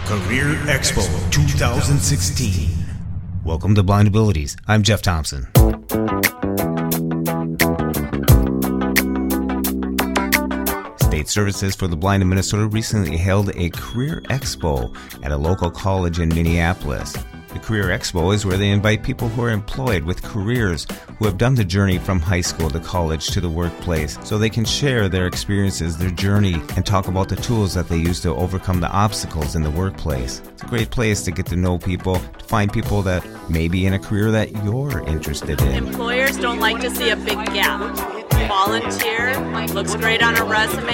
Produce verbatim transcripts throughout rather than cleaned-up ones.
Career Expo twenty sixteen. Welcome to Blind Abilities. I'm Jeff Thompson. State Services for the Blind in Minnesota recently held a Career Expo at a local college in Minneapolis. The Career Expo is where they invite people who are employed with careers who have done the journey from high school to college to the workplace so they can share their experiences, their journey, and talk about the tools that they use to overcome the obstacles in the workplace. It's a great place to get to know people, to find people that may be in a career that you're interested in. Employers don't like to see a big gap. Volunteer looks great on a resume.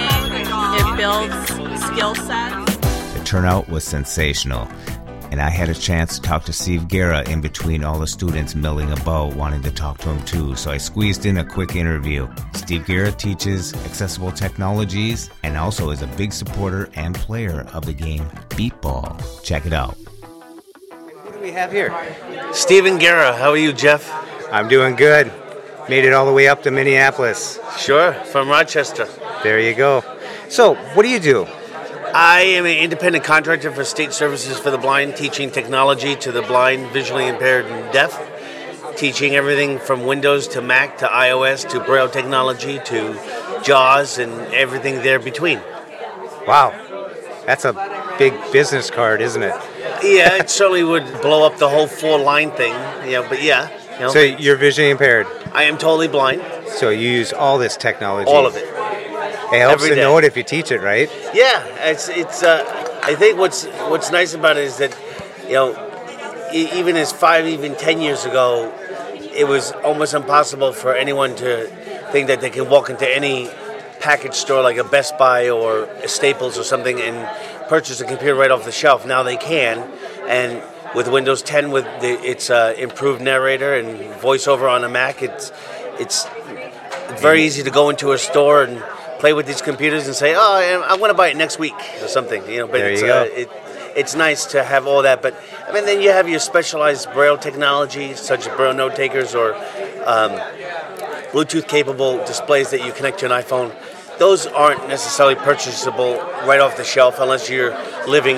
It builds skill sets. The turnout was sensational. And I had a chance to talk to Steve Guerra in between all the students milling about wanting to talk to him too, so I squeezed in a quick interview. Steve Guerra teaches accessible technologies and also is a big supporter and player of the game Beepball. Check it out. What do we have here? Steven Guerra. How are you, Jeff? I'm doing good. Made it all the way up to Minneapolis. Sure, from Rochester. There you go. So, what do you do? I am an independent contractor for State Services for the Blind, teaching technology to the blind, visually impaired, and deaf. Teaching everything from Windows to Mac to iOS to Braille technology to JAWS and everything there between. Wow. That's a big business card, isn't it? Yeah, it certainly would blow up the whole four-line thing. Yeah, but yeah. You know, so you're visually impaired? I am totally blind. So you use all this technology? All of it. It helps Every to day. know it if you teach it, right? Yeah, it's it's. Uh, I think what's what's nice about it is that, you know, e- even as five, even ten years ago, it was almost impossible for anyone to think that they can walk into any package store like a Best Buy or a Staples or something and purchase a computer right off the shelf. Now they can, and with Windows ten, with the, its uh, improved narrator and voiceover on a Mac, it's it's very easy to go into a store and play with these computers and say, oh, I want to buy it next week or something, you know. But there it's, you go. Uh, it, it's nice to have all that. But I mean, then you have your specialized Braille technology, such as Braille note takers or um, Bluetooth-capable displays that you connect to an iPhone. Those aren't necessarily purchasable right off the shelf unless you're living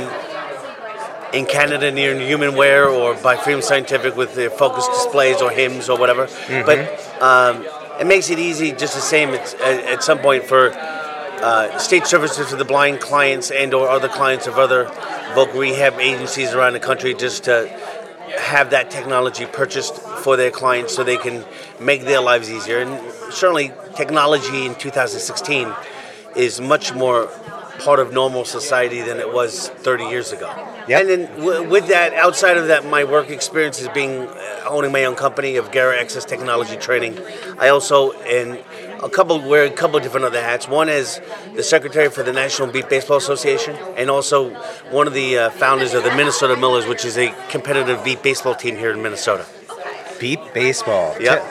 in Canada near Humanware or by Freedom Scientific with the focus displays or HIMS or whatever. Mm-hmm. But um, it makes it easy just the same at, at some point for uh, State Services for the Blind clients and or other clients of other voc rehab agencies around the country just to have that technology purchased for their clients so they can make their lives easier. And certainly technology in two thousand sixteen is much more part of normal society than it was thirty years ago. Yep. And then w- with that, outside of that, my work experience is being uh, owning my own company of Guerra Access Technology Training. I also in a couple wear a couple of different other hats. One is the secretary for the National Beat Baseball Association, and also one of the uh, founders of the Minnesota Millers, which is a competitive beat baseball team here in Minnesota. Beat baseball. Yep.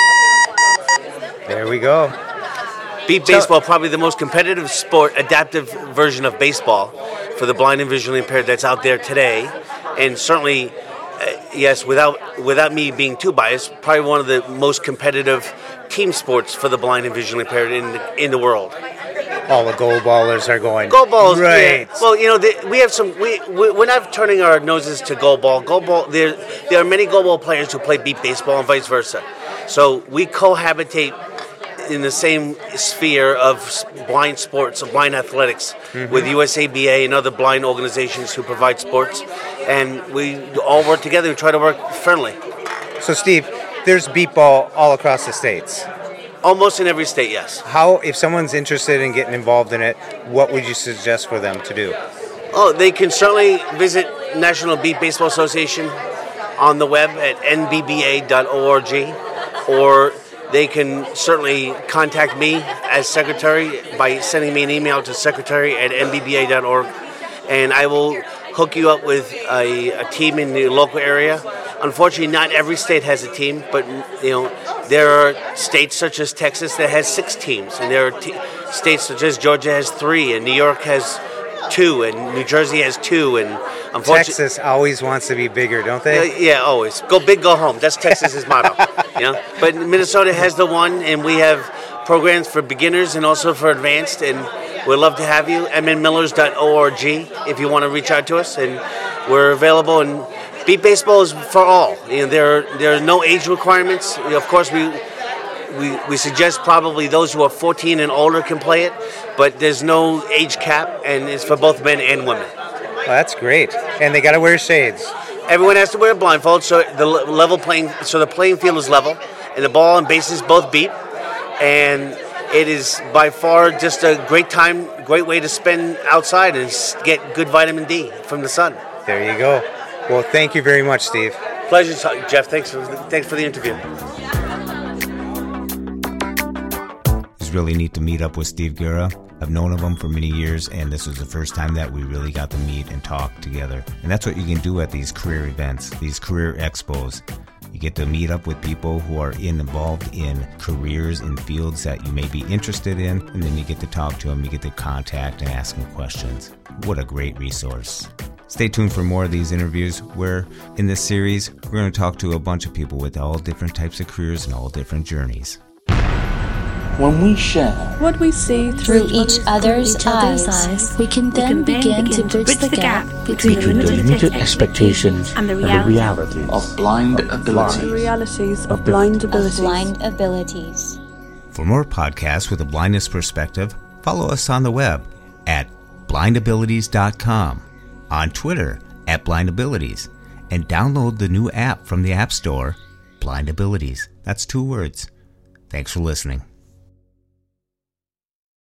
There we go. Beat baseball, probably the most competitive sport, adaptive version of baseball for the blind and visually impaired that's out there today. And certainly, uh, yes, without without me being too biased, probably one of the most competitive team sports for the blind and visually impaired in the, in the world. All the goal ballers are going. Goal balls, right? Yeah. Well, you know, the, we have some. We, we we're not turning our noses to goal ball. Goal ball. There there are many goal ball players who play beat baseball and vice versa. So we cohabitate in the same sphere of blind sports, of blind athletics, mm-hmm. with U S A B A and other blind organizations who provide sports, and we all work together and try to work friendly. So, Steve, there's beepball all across the states. Almost in every state, yes. How, if someone's interested in getting involved in it, what would you suggest for them to do? Oh, they can certainly visit National Beat Baseball Association on the web at N B B A dot org, or they can certainly contact me as secretary by sending me an email to secretary at N B B A dot org, and I will hook you up with a, a team in the local area. Unfortunately, not every state has a team, but you know there are states such as Texas that has six teams, and there are t- states such as Georgia has three, and New York has two, and New Jersey has two, and unfortunately, Texas always wants to be bigger, don't they? Uh, yeah, always. Go big, go home. That's Texas's motto. You know? But Minnesota has the one, and we have programs for beginners and also for advanced, and we'd love to have you. m n millers dot org if you want to reach out to us, and we're available. And Beat Baseball is for all. You know, there there are no age requirements. You know, of course, we. We, we suggest probably those who are fourteen and older can play it, but there's no age cap, and it's for both men and women. Well, that's great. And they got to wear shades. Everyone has to wear a blindfold, so the level playing, so the playing field is level, and the ball and bases both beat. And it is by far just a great time, great way to spend outside and get good vitamin D from the sun. There you go. Well, thank you very much, Steve. Pleasure, Jeff. Thanks for thanks for the interview. It's really neat to meet up with Steve Guerra. I've known of him for many years, and this was the first time that we really got to meet and talk together. And that's what you can do at these career events, these career expos. You get to meet up with people who are in, involved in careers in fields that you may be interested in, and then you get to talk to them, you get to contact and ask them questions. What a great resource. Stay tuned for more of these interviews where, in this series, we're going to talk to a bunch of people with all different types of careers and all different journeys. When we share what we see through, through each other's, each other's eyes, eyes, we can then, we can then begin, begin to bridge the gap between, between the limited expectations and the reality, and the reality of blind abilities. The realities of blind abilities. Of blind abilities. For more podcasts with a blindness perspective, follow us on the web at blind abilities dot com, on Twitter at blind abilities, and download the new app from the App Store, Blind Abilities. That's two words. Thanks for listening.